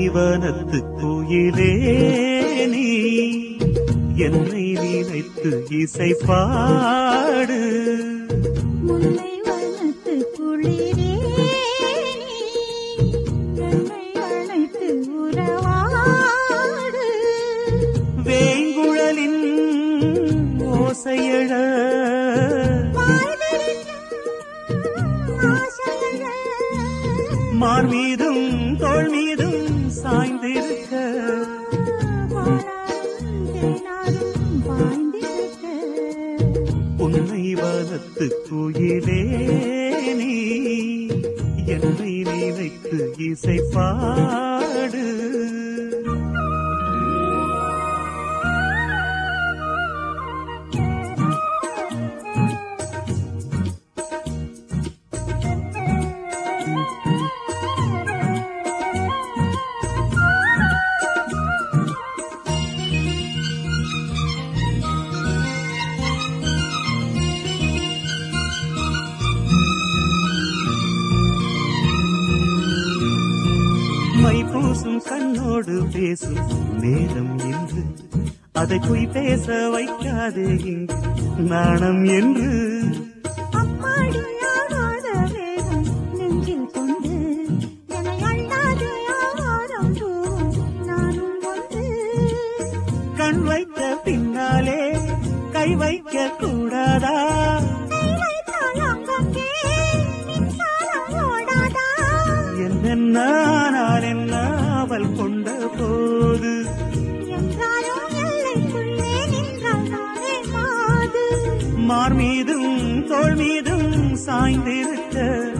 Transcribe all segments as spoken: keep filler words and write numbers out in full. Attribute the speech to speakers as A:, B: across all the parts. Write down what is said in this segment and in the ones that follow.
A: வனத்து கோயிலே நீ என்னை நினைத்து இசை பாடு.
B: முல்லை வனத்து குளிரே என்னை அழைத்து உறவாடு.
A: வேங்குழலின் ஓசையழ மார் மீதும் தோள் மீதும் சாய்ந்திருக்க. உன்னை வனத்து கோயிலே நீ என்னை நினைத்து இசை பாடு. மை பூசும் கண்ணோடு பேசும் நேரம் என்று அதை பொய் பேச வைக்காதே இங்கு நாணம் என்று.
B: நெஞ்சில் கொண்டு என்னை அள்ளாதே ஆவாரம் நானும் ஒன்று.
A: கண் வைத்த பின்னாலே கை வைக்க கூடாதா? என்ன நான் என்ன அவள் கொண்ட போது மார் மீதும் தோள் மீதும் சாய்ந்திருக்க.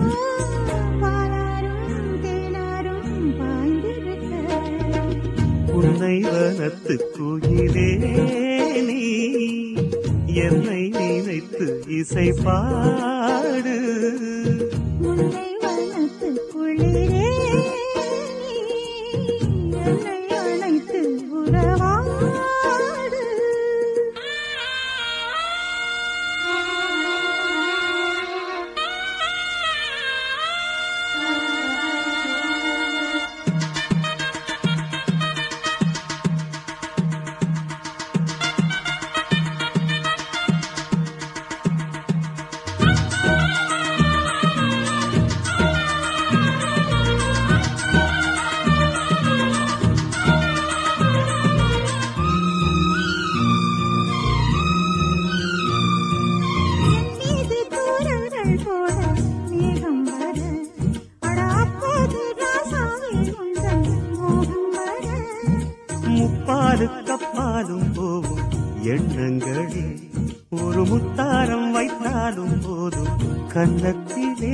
A: உன்னை வனத்து கோயிலே நீ என்னை நினைத்து இசை பாடு. முப்பாது கப்பாலும் போகும் எண்ணங்களில் ஒரு முத்தாரம் வைத்தாலும் போதும் கன்னத்திலே.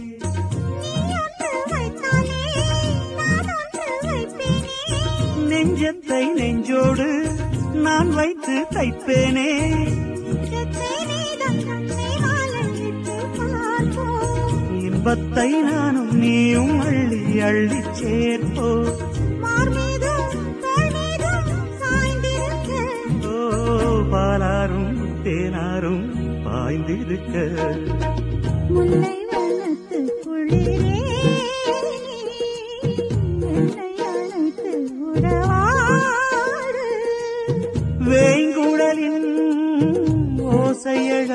A: நெஞ்சத்தை நெஞ்சோடு நான் வைத்து தைப்பேனே. இன்பத்தை நானும் நீயும் அள்ளி அள்ளி சேர்ப்போ. பாலாரும் தேனாரும் பாய்ந்திருக்க.
B: முல்லை வனத்து குளிரே என்னை அழைத்து உறவாடு.
A: வேங்குழலின் ஓசையழ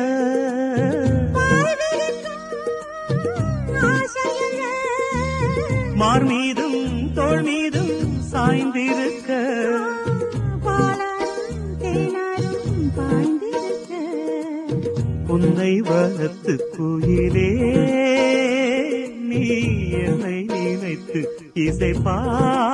A: மார் மீதும் தோள் மீதும் சாய்ந்திருக்க. உன்னை வனத்து கோயிலே நீ என்னை நினைத்து இசை பாடு.